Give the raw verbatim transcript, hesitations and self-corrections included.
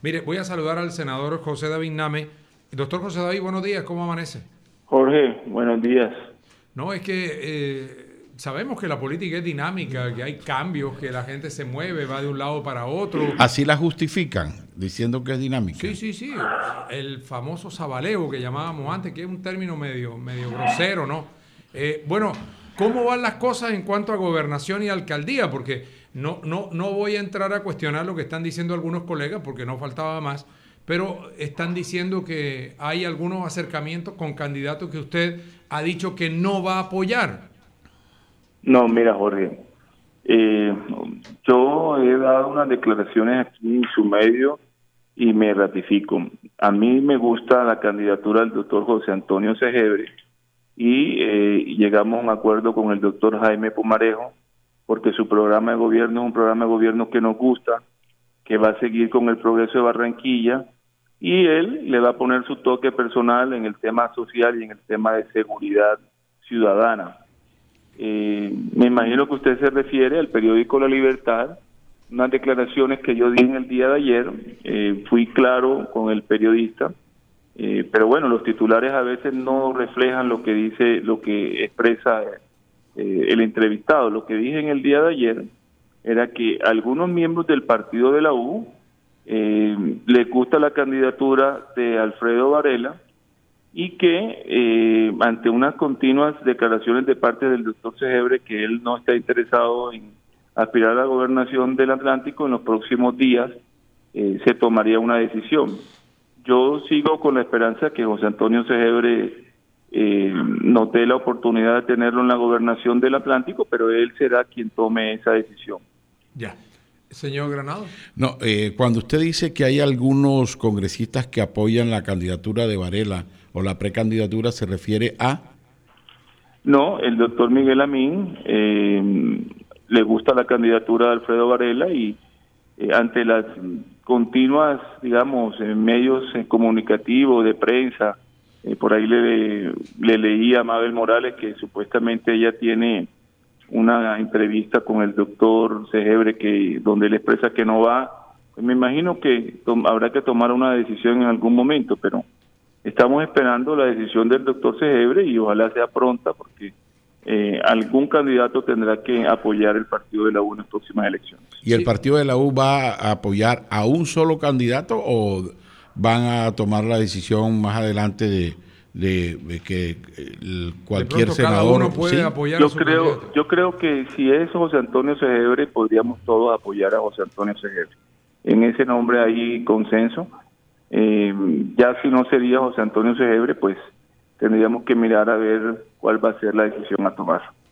Mire, voy a saludar al senador José David Name. Doctor José David, buenos días, ¿cómo amanece? Jorge, buenos días. No, es que eh, sabemos que la política es dinámica, que hay cambios, que la gente se mueve, va de un lado para otro. Así la justifican, diciendo que es dinámica. Sí, sí, sí. El famoso sabaleo que llamábamos antes, que es un término medio, medio grosero, ¿no? Eh, bueno, ¿cómo van las cosas en cuanto a gobernación y alcaldía? Porque no, no, no voy a entrar a cuestionar lo que están diciendo algunos colegas, porque no faltaba más, pero están diciendo que hay algunos acercamientos con candidatos que usted ha dicho que no va a apoyar. No, mira, Jorge, eh, yo he dado unas declaraciones aquí en su medio y me ratifico. A mí me gusta la candidatura del doctor José Antonio Segebre y eh, llegamos a un acuerdo con el doctor Jaime Pumarejo porque su programa de gobierno es un programa de gobierno que nos gusta, que va a seguir con el progreso de Barranquilla y él le va a poner su toque personal en el tema social y en el tema de seguridad ciudadana. Eh, me imagino que usted se refiere al periódico La Libertad, unas declaraciones que yo di en el día de ayer, eh, fui claro con el periodista, eh, pero bueno, los titulares a veces no reflejan lo que dice, lo que expresa eh, el entrevistado. Lo que dije en el día de ayer era que algunos miembros del partido de la U eh, les gusta la candidatura de Alfredo Varela y que eh, ante unas continuas declaraciones de parte del doctor Segebre que él no está interesado en aspirar a la gobernación del Atlántico, en los próximos días eh, se tomaría una decisión. Yo sigo con la esperanza que José Antonio Segebre eh, nos dé la oportunidad de tenerlo en la gobernación del Atlántico, pero él será quien tome esa decisión. Ya. Señor Granado. No, eh, cuando usted dice que hay algunos congresistas que apoyan la candidatura de Varela o la precandidatura, ¿se refiere a? No, el doctor Miguel Amín eh, le gusta la candidatura de Alfredo Varela y eh, ante las continuas, digamos, en medios eh, comunicativos, de prensa, eh, por ahí le, le leí a Mabel Morales que supuestamente ella tiene una entrevista con el doctor Segebre que donde él expresa que no va. Pues me imagino que habrá que tomar una decisión en algún momento, pero estamos esperando la decisión del doctor Segebre y ojalá sea pronta porque eh, algún candidato tendrá que apoyar el partido de la U en las próximas elecciones. ¿Y el Sí. partido de la U va a apoyar a un solo candidato o van a tomar la decisión más adelante de, de, de que el, cualquier De pronto senador... cada uno puede ¿sí? apoyar Yo a su creo, candidato. yo creo que si es José Antonio Segebre, podríamos todos apoyar a José Antonio Segebre. En ese nombre hay consenso. Eh, ya si no sería José Antonio Segebre, pues tendríamos que mirar a ver cuál va a ser la decisión a tomar.